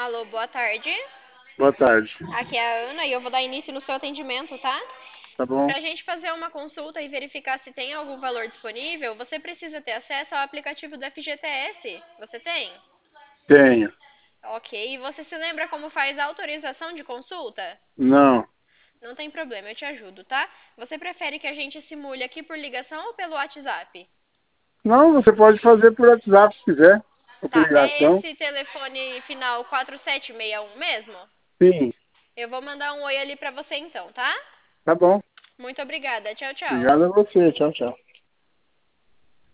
Alô, boa tarde. Boa tarde. Aqui é a Ana e eu vou dar início no seu atendimento, tá? Tá bom? Para a gente fazer uma consulta e verificar se tem algum valor disponível, você precisa ter acesso ao aplicativo do FGTS. Você tem? Tenho. Ok. E você se lembra como faz a autorização de consulta? Não. Não tem problema, eu te ajudo, tá? Você prefere que a gente simule aqui por ligação ou pelo WhatsApp? Não, você pode fazer por WhatsApp se quiser. Ou por Tá, é ligação. esse telefone final 4761 mesmo? Sim. Eu vou mandar um oi ali pra você então, tá? Tá bom. Muito obrigada. Tchau, tchau. Obrigado a você. Tchau, tchau.